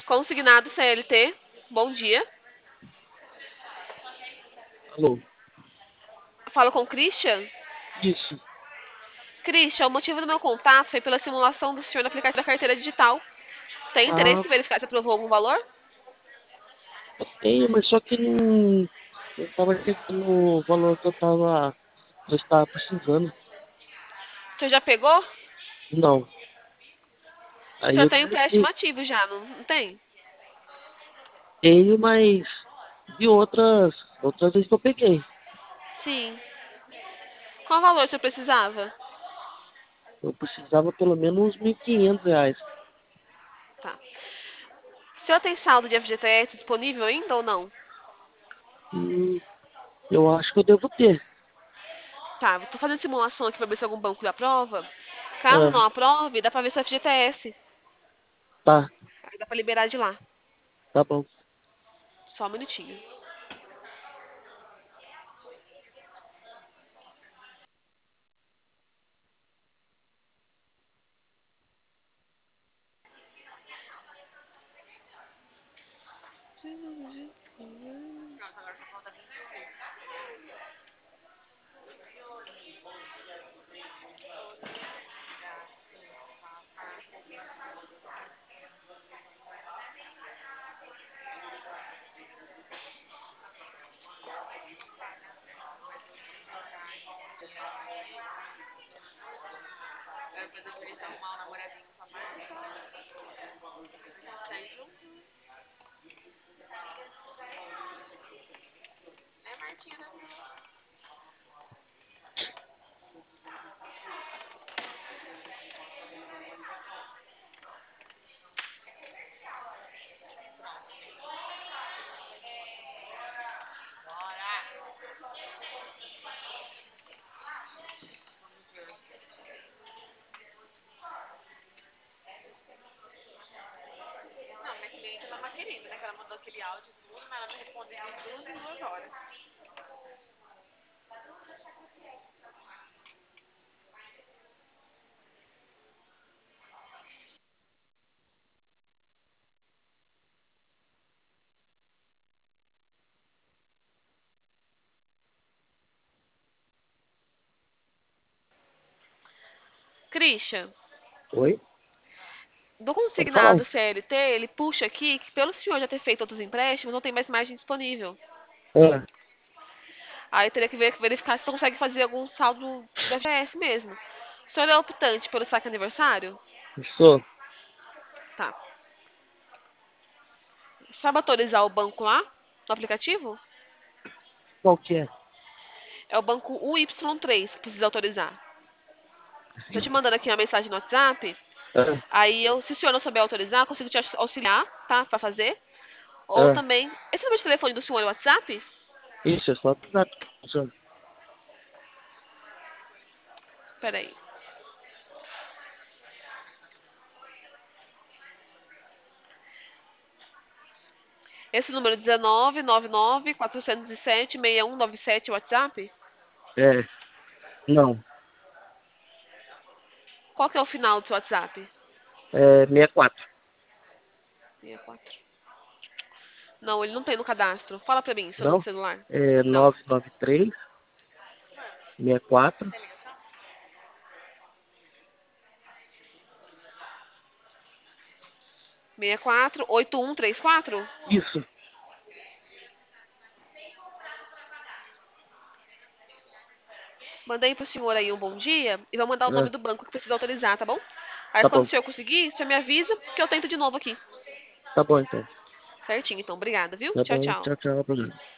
Consignado CLT, bom dia. Alô? Falo com o Christian. Isso. Christian, o motivo do meu contato foi pela simulação do senhor no aplicativo da carteira digital. Tem interesse Ah, em verificar se aprovou algum valor? eu tenho, mas só que não estava chegando o valor que eu estava precisando. O senhor já pegou? Não. O Aí senhor eu tem um empréstimo desisti. ativo já, não tem? Tenho, mas de outras vezes que eu peguei. Sim. Qual valor o senhor precisava? Eu precisava pelo menos uns R$ 1.500. Tá. O senhor tem saldo de FGTS disponível ainda ou não? Hum, eu acho que eu devo ter. Tá, tô fazendo simulação aqui pra ver se algum banco aprova. Caso Ah, não aprove, dá pra ver se é FGTS. tá, Aí dá pra liberar de lá. tá bom. Só um minutinho. Não, minha cliente é uma querida, né? Que ela mandou aquele áudio e tudo, mas ela me respondeu em 2 horas. Christian, Oi? do Pode falar. consignado CLT, ele puxa aqui que pelo senhor já ter feito outros empréstimos, não tem mais margem disponível. Ah, Aí teria que verificar se você consegue fazer algum saldo do FGTS mesmo. O senhor é optante pelo saque aniversário? sou. Tá. Sabe autorizar o banco lá, no aplicativo? Qual que é? É o banco UY3 que precisa autorizar. Tô te mandando aqui uma mensagem no WhatsApp. Ah, Aí, se o senhor não souber autorizar, eu consigo te auxiliar, tá? Pra fazer. Ou ah, também. Esse número de telefone do senhor é o WhatsApp? isso, é só avisar que funciona. Peraí. Esse número 1999-407-6197 é o WhatsApp? É, não. Qual que é o final do seu WhatsApp? É 64. 64. Não, ele não tem no cadastro. Fala pra mim, seu número Não? de celular. É Não. 993 64. 64-8134? Isso, Mandei pro senhor aí um bom dia e vou mandar o ah, nome do banco que precisa autorizar, tá bom? Aí tá quando o bom. senhor conseguir, você me avisa que eu tento de novo aqui. Tá bom então. Certinho, então. Obrigada, viu? Tá Tchau, bom. tchau. Tchau, tchau. Obrigado.